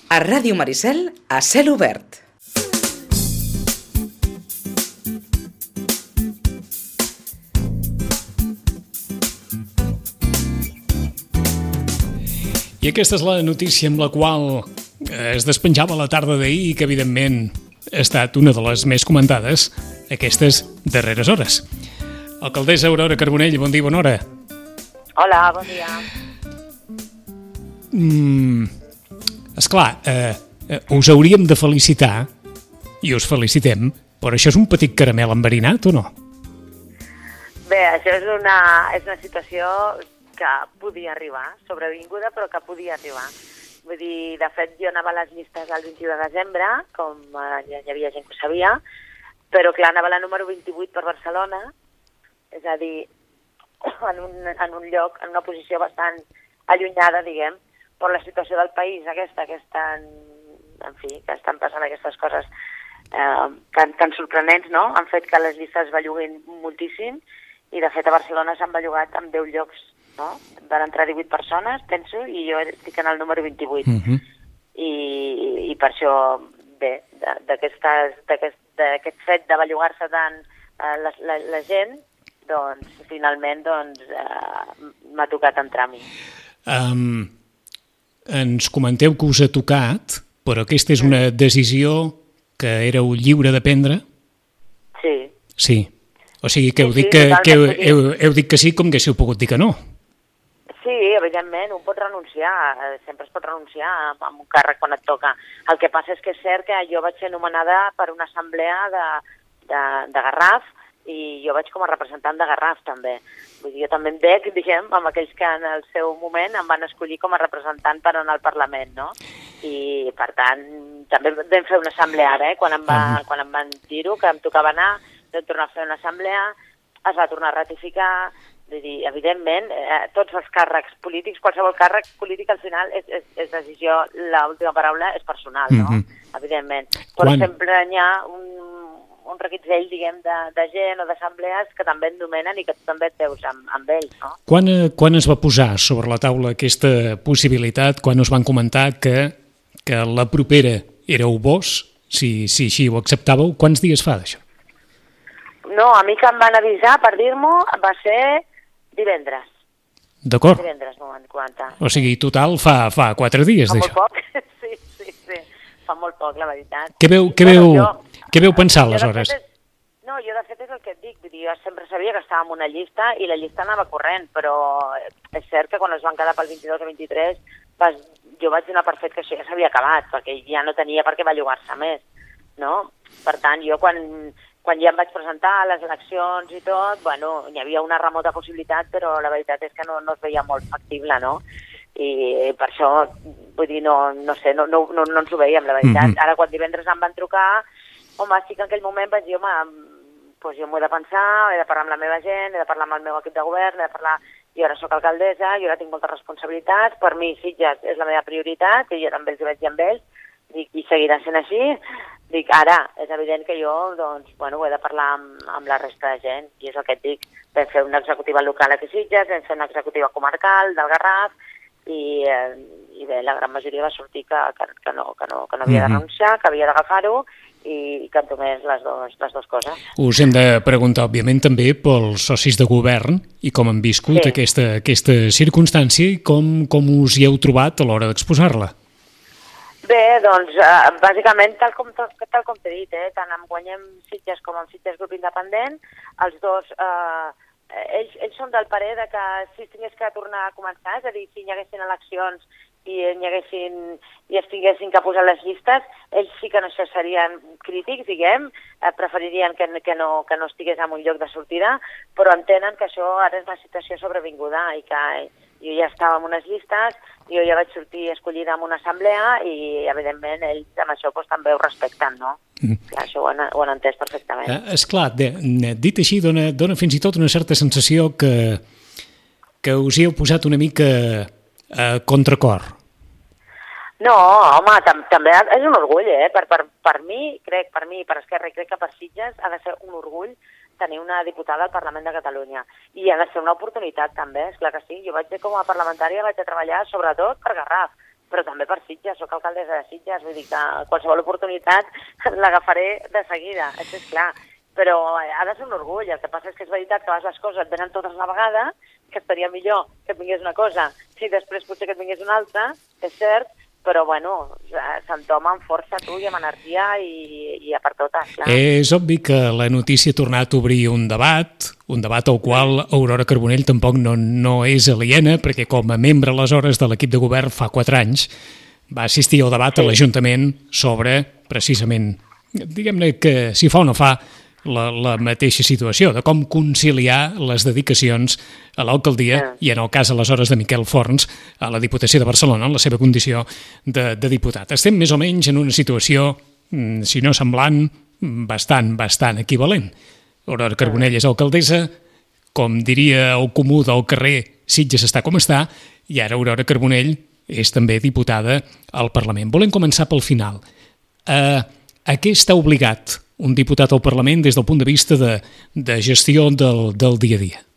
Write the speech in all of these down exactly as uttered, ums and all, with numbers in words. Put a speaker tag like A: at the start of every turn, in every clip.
A: A Ràdio Maricel, a cel obert.
B: I aquesta és la notícia amb la qual es despenjava la tarda d'ahir i que, evidentment, ha estat una de les més comentades aquestes darreres hores. Alcaldessa Aurora Carbonell, bon dia, bona hora.
C: Hola, bon dia.
B: Mm, esclar, eh, eh, us hauríem de felicitar, i us felicitem, però això és un petit caramel enverinat o no?
C: Bé, això és una, és una situació que podia arribar, sobrevinguda, però que podia arribar. Vull dir, de fet, jo anava a les llistes el vint-i-u de desembre, com eh, ja hi havia gent que ho sabia, però clar, anava a la número vint-i-vuit per Barcelona, és a dir, en un, en un lloc, en una posició bastant allunyada, diguem, per la situació del país aquesta, que estan, en fi, que estan passant aquestes coses eh, tan, tan sorprenents, no? Han fet que les llistes es belluguin moltíssim, i de fet a Barcelona s'han bellugat amb deu llocs, no? Van entrar divuit persones, penso, i jo estic en el número vint-i-vuit. Uh-huh. I, i per això, bé, d'aquest fet de bellugar-se tant eh, la, la, la gent, doncs, finalment, doncs, eh, m'ha tocat entrar a mi.
B: Um, ens comenteu que us ha tocat, però aquesta és una decisió que éreu lliure de prendre?
C: Sí.
B: Sí. O sigui, que heu,
C: sí,
B: dit, que,
C: sí,
B: que heu, heu, heu dit que sí, com que haguéssiu pogut dir que no.
C: Sí, evidentment, un pot renunciar, sempre es pot renunciar a un càrrec quan et toca. El que passa és que és cert que jo vaig ser nomenada per una assemblea de, de, de Garraf, i jo vaig com a representant de Garraf, també. Vull dir, jo també em dec, diguem, amb aquells que en el seu moment em van escollir com a representant per anar al Parlament, no? I, per tant, també vam fer una assemblea ara, eh? Quan em, va, uh-huh. quan em van dir-ho, que em tocava anar, vam tornar a fer una assemblea, es va tornar a ratificar. Vull dir, evidentment, eh, tots els càrrecs polítics, qualsevol càrrec polític al final és, és, és decisió, l'última paraula és personal, no? Mm-hmm. Evidentment. Però Quan... sempre hi ha un, un reguitzell, diguem, de, de gent o d'assemblees que també et nomenen i que tu també et veus amb, amb ells, no?
B: Quan, quan es va posar sobre la taula aquesta possibilitat, quan us van comentar que, que la propera éreu vos, si, si així ho acceptàveu, quants dies fa d'això?
C: No, a mi que em van avisar per dir-m'ho va ser divendres.
B: D'acord.
C: Divendres m'ho van comentar.
B: O sigui, total, fa, fa quatre dies d'això.
C: Fa molt poc, sí, sí, sí. Fa molt poc, la veritat.
B: Què veu, què
C: bueno,
B: veu,
C: jo,
B: què veu pensar aleshores?
C: És, no, jo de fet és el que et dic. Vull dir, jo sempre sabia que estàvem en una llista i la llista anava corrent, però és cert que quan es van quedar pel vint-i-dos o vint-i-tres vas, jo vaig donar per fet que això ja s'havia acabat, perquè ja no tenia per què bellugar-se més, no? Per tant, jo quan... Quan ja em vaig presentar a les eleccions i tot, bueno, hi havia una remota possibilitat, però la veritat és que no, no es veia molt factible, no? I per això, vull dir, no, no sé, no, no, no, no ens ho veiem, la veritat. Mm-hmm. Ara, quan divendres em van trucar, home, sí que en aquell moment vaig dir, home, doncs jo m'ho he de pensar, he de parlar amb la meva gent, he de parlar amb el meu equip de govern, he de parlar... Jo ara sóc alcaldessa, jo ara tinc moltes responsabilitats, per mi Sitges és la meva prioritat, i jo amb ells i vaig dir amb ells, dic, i seguirà sent així. Dic, ara, és evident que jo, doncs, bueno, ho he de parlar amb, amb la resta de gent, i és el que et dic. Vam fer una executiva local aquí a Sitges, vam fer una executiva comarcal del Garraf, i, eh, i bé, la gran majoria va sortir que, que, que, no, que, no, que no havia de renunciar, que havia d'agafar-ho, i, i que entomés les, dos, les dues coses.
B: Us hem de preguntar, òbviament, també pels socis de govern i com han viscut sí. aquesta, aquesta circumstància i com, com us hi heu trobat a l'hora d'exposar-la.
C: Bé, doncs, eh, bàsicament, tal com, tal, tal com t'he dit, eh, tant amb Guanyem Sitges com amb Sitges Grup Independent, els dos, eh, ells, ells són del parer de que si es tingués que tornar a començar, és a dir, si hi haguessin eleccions i hi haguessin, i es tinguessin que posar les llistes, ells sí que no serien crítics, diguem, eh, preferirien que, que, no, que no estigués en un lloc de sortida, però entenen que això ara és una situació sobrevinguda i que jo ja estava en unes llistes, jo ja vaig sortir escollida en una assemblea i, evidentment, ells amb això doncs, també ho respecten, no? Mm. Clar, això ho han, ho han entès perfectament.
B: Eh, esclar, de, dit així, dona, dona fins i tot una certa sensació que, que us hi heu posat una mica a contracor.
C: No, home, tam també és un orgull, eh? Per, per, per mi, crec, per mi, per Esquerra, i crec que per Sitges ha de ser un orgull tenir una diputada al Parlament de Catalunya. I ha de ser una oportunitat també, esclar que sí. Jo vaig ser com a parlamentària, vaig a treballar sobretot per Garraf. però també per Sitges, soc alcaldessa de Sitges, vull dir que qualsevol oportunitat l'agafaré de seguida, això és clar. Però ha de ser un orgull, el que passa és que és veritat que a vegades les coses et venen totes a la vegada, que estaria millor que et vingués una cosa, si després potser que et vingués una altra, és cert, però bueno, s'entoma amb força tu i amb energia i, i a per totes, clar.
B: És obvi que la notícia ha tornat a obrir un debat, un debat al qual Aurora Carbonell tampoc no, no és aliena, perquè com a membre aleshores de l'equip de govern fa quatre anys va assistir al debat sí. a l'Ajuntament sobre, precisament, diguem-ne que si fa o no fa, la, la mateixa situació, de com conciliar les dedicacions a l'alcaldia yeah. i en el cas aleshores de Miquel Forns a la Diputació de Barcelona en la seva condició de, de diputat. Estem més o menys en una situació, si no semblant, bastant, bastant equivalent. Aurora Carbonell és alcaldessa, com diria el comú del carrer, Sitges està com està, i ara Aurora Carbonell és també diputada al Parlament. Volem començar pel final. Uh, a què està obligat un diputat al Parlament des del punt de vista de, de gestió del, del dia a dia?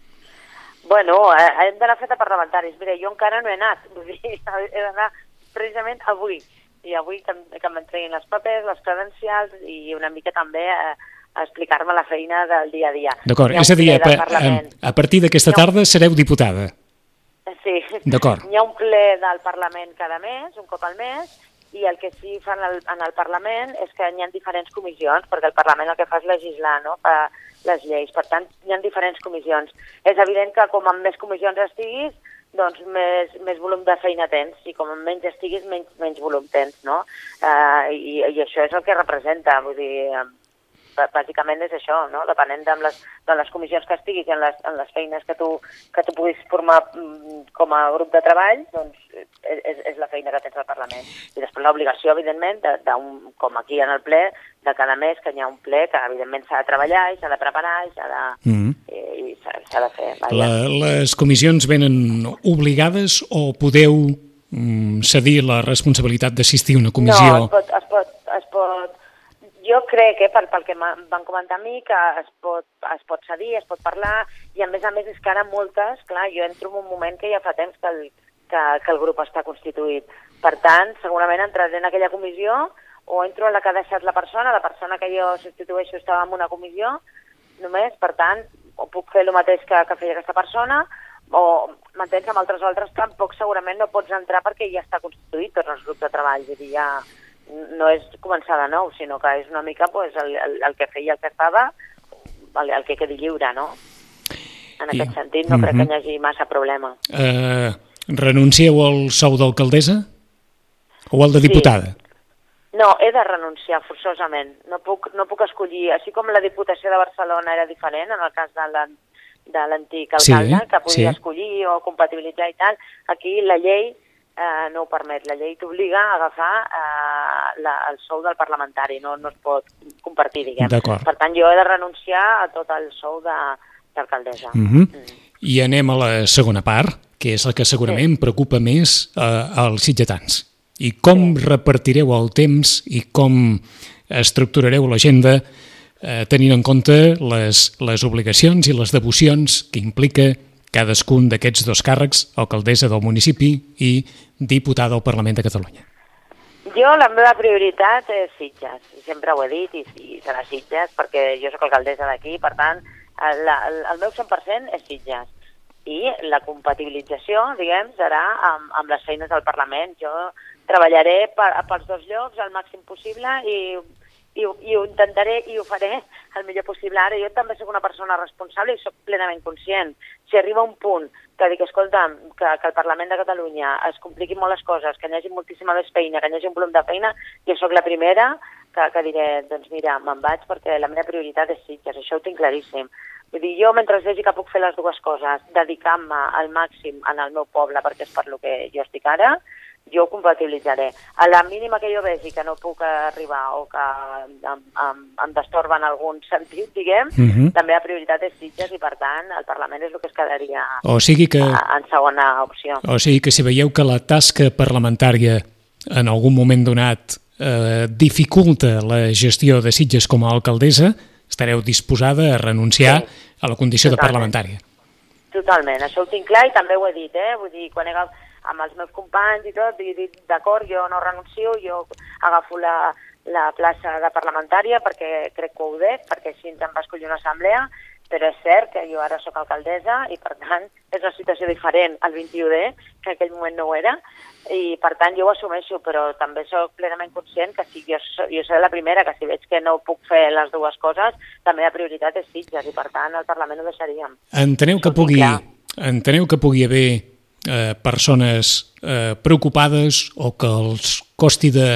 C: Bueno, hem d'anar fet a parlamentaris. Mira, jo encara no he anat. Vull dir, he d'anar precisament avui. I avui que, que m'entreguin els papers, les credencials i una mica també a, a explicar-me la feina del dia a dia.
B: D'acord, és a dir, a, a, a partir d'aquesta tarda sereu diputada.
C: Sí.
B: D'acord.
C: Hi ha un ple del Parlament cada mes, un cop al mes, i el que sí fan el, en el Parlament és que hi ha diferents comissions, perquè el Parlament el que fa és legislar, no?, fa les lleis. Per tant, hi ha diferents comissions. És evident que com amb més comissions estiguis, doncs més, més volum de feina tens, i com menys estiguis, menys, menys volum tens, no? Uh, i, I això és el que representa, vull dir, bàsicament és això, no? Depenent de les, de les comissions que estiguis i en les, en les feines que tu, que tu puguis formar com a grup de treball, doncs és, és la feina que tens al Parlament. I després l'obligació, evidentment, de, de un, com aquí en el ple, de cada mes que hi ha un ple que evidentment s'ha de treballar i s'ha de preparar i s'ha de, mm. i, i s'ha de fer.
B: La, les comissions venen obligades o podeu mm, cedir la responsabilitat d'assistir a una comissió?
C: No, es pot, es pot, es pot jo crec que pel, pel que van comentar a mi que es pot, es pot cedir, es pot parlar i a més a més és que ara moltes, clar, jo entro en un moment que ja fa temps que el, que, que el grup està constituït. Per tant, segurament entraré en aquella comissió o entro en la que ha deixat la persona, la persona que jo substitueixo estava en una comissió només, per tant, o puc fer el mateix que, que feia aquesta persona o m'entens, amb altres altres tampoc segurament no pots entrar perquè ja està constituït tots els grups de treball, vull dir, ja no és començar de nou, sinó que és una mica pues, el, el, el que feia el que estava, el, el que quedi lliure, no? En aquest I, sentit no uh-huh. crec que hi hagi massa problema.
B: Uh, renuncieu al sou d'alcaldessa o al de diputada?
C: Sí. No, he de renunciar forçosament. No puc, no puc escollir, així com la Diputació de Barcelona era diferent, en el cas de la, de l'antic alcalde, sí, que podia sí. escollir o compatibilitzar i tal, aquí la llei Eh, no ho permet. La llei t'obliga a agafar eh, la, el sou del parlamentari, no, no es pot compartir, diguem. Per tant, jo he de renunciar a tot el sou d'alcaldessa.
B: Mm-hmm. Mm. I anem a la segona part, que és la que segurament sí. preocupa més eh, als sitgetans. I com sí. repartireu el temps i com estructurareu l'agenda eh, tenint en compte les, les obligacions i les devocions que implica cadascun d'aquests dos càrrecs, alcaldessa del municipi i diputada al Parlament de Catalunya.
C: Jo, la meva prioritat és Sitges, sempre ho he dit, i, i serà Sitges, perquè jo sóc alcaldessa d'aquí, per tant, el, el, el meu cent per cent és Sitges. I la compatibilització, diguem, serà amb, amb les feines del Parlament. Jo treballaré per, pels dos llocs al màxim possible i, i, i ho intentaré i ho faré el millor possible. Ara jo també soc una persona responsable i soc plenament conscient. Si arriba un punt que dic, escolta, que, que el Parlament de Catalunya es compliquin molt les coses, que hi hagi moltíssima més feina, que hi hagi un volum de feina, jo sóc la primera que, que diré, doncs mira, me'n vaig perquè la meva prioritat és Sitges, això ho tinc claríssim. Vull dir, jo mentre vegi que puc fer les dues coses, dedicant-me al màxim en el meu poble, perquè és per lo que jo estic ara, jo ho compatibilitzaré. A la mínima que jo vegi que no puc arribar o que em, em, em destorba en algun sentit, diguem, uh-huh. la meva prioritat és Sitges i, per tant, el Parlament és el que es quedaria
B: o sigui que,
C: en segona opció.
B: O sigui que si veieu que la tasca parlamentària en algun moment donat eh, dificulta la gestió de Sitges com a alcaldessa, estareu disposada a renunciar sí, a la condició totalment. de parlamentària.
C: Totalment, això ho tinc clar i també ho he dit, eh? Vull dir, quan he amb els meus companys i tot, i dic, d'acord, jo no renuncio, jo agafo la, la plaça de parlamentària perquè crec que ho dec, perquè així em va escollir una assemblea, però és cert que jo ara sóc alcaldessa i, per tant, és una situació diferent al vint-i-u D, que en aquell moment no ho era, i, per tant, jo ho assumeixo, però també sóc plenament conscient que si jo, jo seré la primera, que si veig que no puc fer les dues coses, també la prioritat és Sitges, i, per tant, al Parlament ho deixaríem.
B: Enteneu que pugui, enteneu que pugui haver eh, persones eh, preocupades o que els costi de...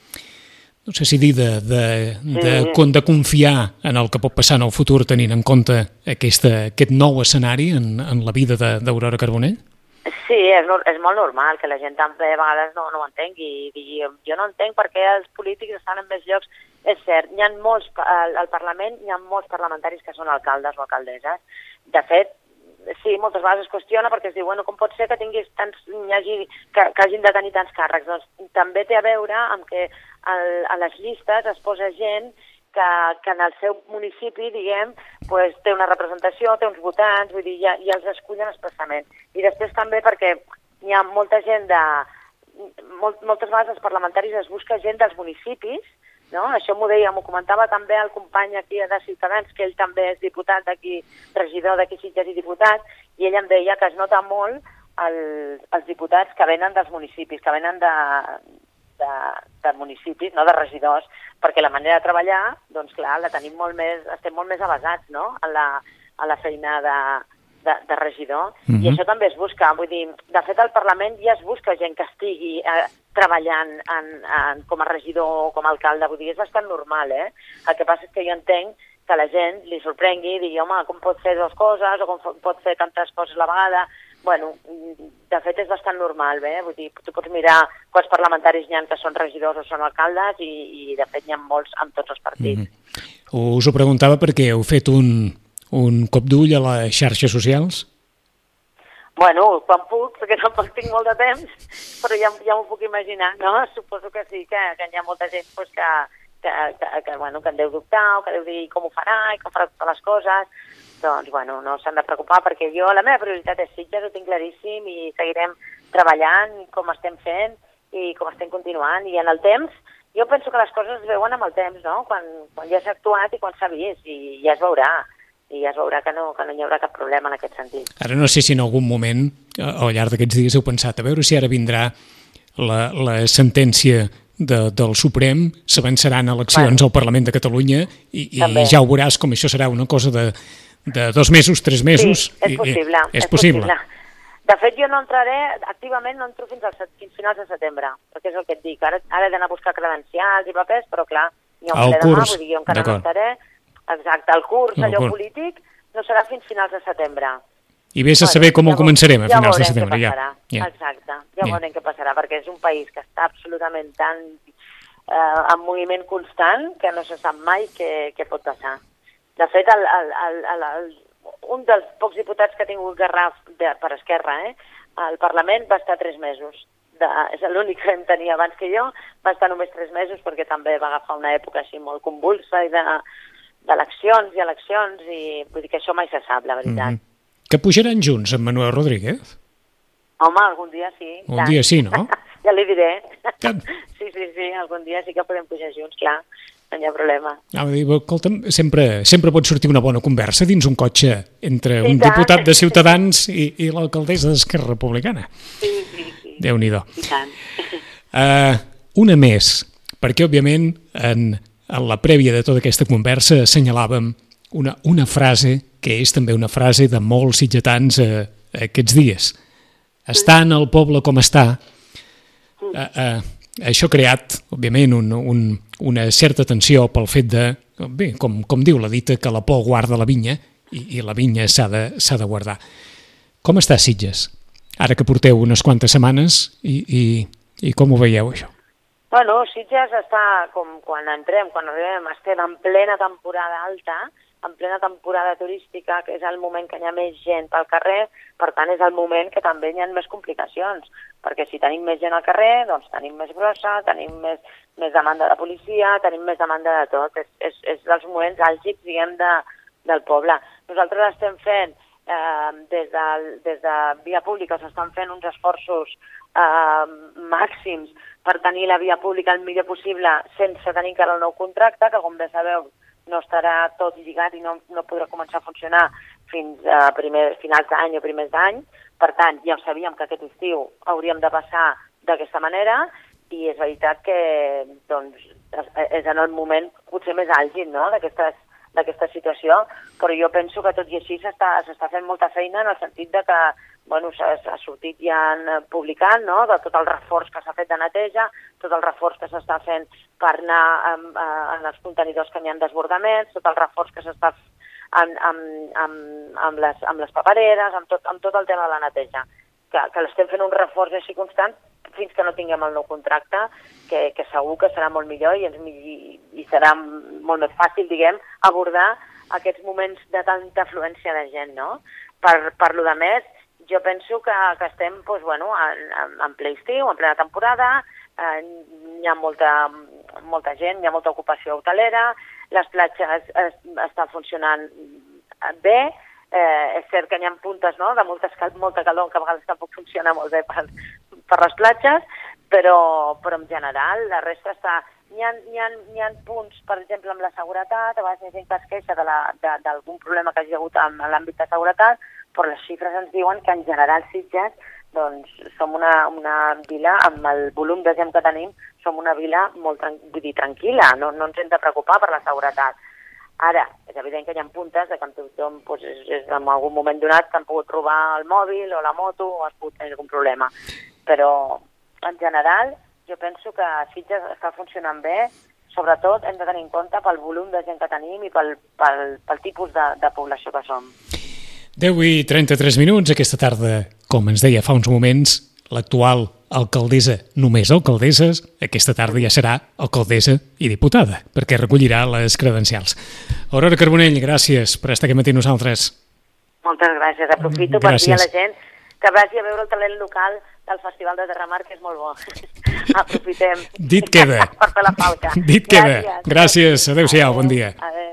B: no sé si dir, de, de, de, de, de confiar en el que pot passar en el futur tenint en compte aquesta, aquest nou escenari en, en la vida d'Aurora Carbonell?
C: Sí, és, és molt normal que la gent també a vegades no, no ho entengui. I jo no entenc per què els polítics estan en més llocs. És cert, hi ha molts, al, al Parlament hi ha molts parlamentaris que són alcaldes o alcaldesses. De fet, sí, moltes vegades es qüestiona perquè es diu, bueno, com pot ser que tinguis tants, hi hagi, que, que hagin de tenir tants càrrecs? Doncs també té a veure amb que el, a les llistes es posa gent que, que en el seu municipi, diguem, pues, té una representació, té uns votants, vull dir, ja, ja els escullen expressament. I després també perquè hi ha molta gent de... Molt, moltes vegades els parlamentaris es busca gent dels municipis, no? Això m'ho deia, m'ho comentava també el company aquí de Ciutadans, que ell també és diputat d'aquí, regidor d'aquí Sitges i diputat, i ell em deia que es nota molt el, els diputats que venen dels municipis, que venen de, de, de municipis, no de regidors, perquè la manera de treballar, doncs clar, la tenim molt més, estem molt més avasats, no?, a la, a la feina de, de, de regidor, mm-hmm. I això també es busca, vull dir, de fet al Parlament ja es busca gent que estigui eh, treballant en, en, com a regidor o com a alcalde, vull dir, és bastant normal, eh? El que passa és que jo entenc que la gent li sorprengui i digui, home, com pot fer dues coses o com pot fer tantes coses a la vegada. Bueno, de fet és bastant normal, bé? Vull dir, tu pots mirar quants parlamentaris hi ha que són regidors o són alcaldes i, i de fet hi ha molts amb tots els partits.
B: Mm-hmm. Us ho preguntava perquè heu fet un, un cop d'ull a les xarxes socials?
C: Bueno, quan puc, perquè tampoc tinc molt de temps, però ja, ja m'ho puc imaginar, no? Suposo que sí, que, que hi ha molta gent pues, que, que, que, que, bueno, que en deu dubtar o que deu dir com ho farà i com farà totes les coses. Doncs, bueno, no s'han de preocupar perquè jo, la meva prioritat és Sitges, ho tinc claríssim i seguirem treballant com estem fent i com estem continuant. I en el temps, jo penso que les coses es veuen amb el temps, no? Quan, quan ja s'ha actuat i quan s'ha vist i ja es veurà. I ja es veurà que no, que no hi haurà cap problema en aquest sentit.
B: Ara no sé si en algun moment, al llarg d'aquests dies, heu pensat a veure si ara vindrà la, la sentència de, del Suprem, s'avançaran eleccions bueno, al Parlament de Catalunya i, i ja ho veuràs com això serà una cosa de, de dos mesos, tres mesos.
C: Sí, és possible.
B: I, és, és possible.
C: possible. De fet, jo no entraré, activament no entro fins, al, fins finals de setembre, perquè és el que et dic. Ara, ara he d'anar a buscar credencials i papers, però clar, hi ha un ple demà, vull dir, jo encara no estaré. Exacte, el curs, no, allò curs. polític, no serà fins finals de setembre.
B: I vés a bueno, saber com ja ho començarem a
C: ja
B: finals de setembre. Ja.
C: ja. Exacte, ja, ja veurem què passarà, perquè és un país que està absolutament tan eh, en moviment constant que no se sap mai què, què pot passar. De fet, el, el, el, el, el, un dels pocs diputats que ha tingut Garraf de, per Esquerra, eh, al Parlament va estar tres mesos. De, és l'únic que en tenia abans que jo, va estar només tres mesos perquè també va agafar una època així molt convulsa i de... d'eleccions i eleccions, i vull dir que això mai se sap, la veritat.
B: Mm-hmm. Que pujaran junts amb Manuel Rodríguez?
C: Home, algun dia sí.
B: Un dia sí, no?
C: Ja li diré.
B: Que...
C: Sí, sí, sí, algun dia sí que podem pujar junts, clar, no hi ha problema.
B: Ah, dir, escolta'm, sempre, sempre pot sortir una bona conversa dins un cotxe entre
C: sí,
B: un tant. diputat de Ciutadans i, i l'alcaldessa d'Esquerra Republicana.
C: Sí, sí, sí.
B: Déu-n'hi-do.
C: I tant.
B: Uh, una més, perquè, òbviament, en... en la prèvia de tota aquesta conversa assenyalàvem una, una frase que és també una frase de molts sitgetans eh, aquests dies. Estant el poble com està, eh, eh, això ha creat, òbviament, un, un, una certa tensió pel fet de, bé, com, com diu la dita, que la por guarda la vinya i, i la vinya s'ha de, s'ha de guardar. Com està Sitges? Ara que porteu unes quantes setmanes i, i, i com ho veieu, això?
C: Bueno, Sitges està, com quan entrem, quan arribem, estem en plena temporada alta, en plena temporada turística, que és el moment que hi ha més gent pel carrer, per tant és el moment que també hi ha més complicacions, perquè si tenim més gent al carrer, doncs tenim més brossa, tenim més, més demanda de policia, tenim més demanda de tot, és, és, és dels moments àlgids, diguem, de, del poble. Nosaltres estem fent eh, des, de, des de via pública s'estan fent uns esforços eh, màxims per tenir la via pública el millor possible sense tenir encara el nou contracte, que com bé sabeu no estarà tot lligat i no, no podrà començar a funcionar fins a primer, finals d'any o primers d'any. Per tant, ja ho sabíem que aquest estiu hauríem de passar d'aquesta manera i és veritat que doncs, és en el moment potser més àlgid, no?, d'aquesta situació, però jo penso que tot i així s'està fent molta feina en el sentit de que bueno, s'ha sortit ja publicant, no?, de tot el reforç que s'ha fet de neteja, tot el reforç que s'està fent per anar en, en els contenidors que n'hi ha desbordaments, tot el reforç que s'està fent amb, amb, amb, amb, les, amb les papereres, amb tot, amb tot el tema de la neteja, que, que l'estem fent un reforç així constant fins que no tinguem el nou contracte, que, que segur que serà molt millor i, ens, i, i serà molt més fàcil, diguem, abordar aquests moments de tanta afluència de gent, no? Per, per lo de més, jo penso que, que estem doncs, bueno, en, en, en ple estiu, en plena temporada, eh, hi ha molta, molta gent, hi ha molta ocupació hotelera, les platges es, estan funcionant bé, eh, és cert que hi ha puntes, no?, de molta, molta calor que a vegades tampoc funciona molt bé per, per les platges, però, però en general la resta està... Hi ha, hi, ha, hi ha punts, per exemple, amb la seguretat, a vegades hi ha gent que es queixa d'algun problema que hagi hagut en l'àmbit de seguretat, però les xifres ens diuen que en general Sitges doncs, som una, una vila, amb el volum de gent que tenim, som una vila molt vull dir, tranquil·la, no, no ens hem de preocupar per la seguretat. Ara, és evident que hi ha puntes de que tothom doncs, és, és, en algun moment donat que han pogut robar el mòbil o la moto o has pogut tenir algun problema. Però, en general, jo penso que Sitges està funcionant bé, sobretot hem de tenir en compte pel volum de gent que tenim i pel, pel, pel tipus de, de població que som.
B: deu i trenta-tres minuts, aquesta tarda, com ens deia fa uns moments, l'actual alcaldessa, només alcaldesses, aquesta tarda ja serà alcaldessa i diputada, perquè recollirà les credencials. Aurora Carbonell, gràcies per estar aquí matí nosaltres.
C: Moltes gràcies. Aprofito gràcies. Per dir a la gent que vagi a veure el talent local del Festival de Terramar, que és molt bo. Aprofitem.
B: Dit queda.
C: Per fer la falca.
B: Dit queda. Gràcies. Gràcies. Adéu-siau. Bon dia.
C: Adéu.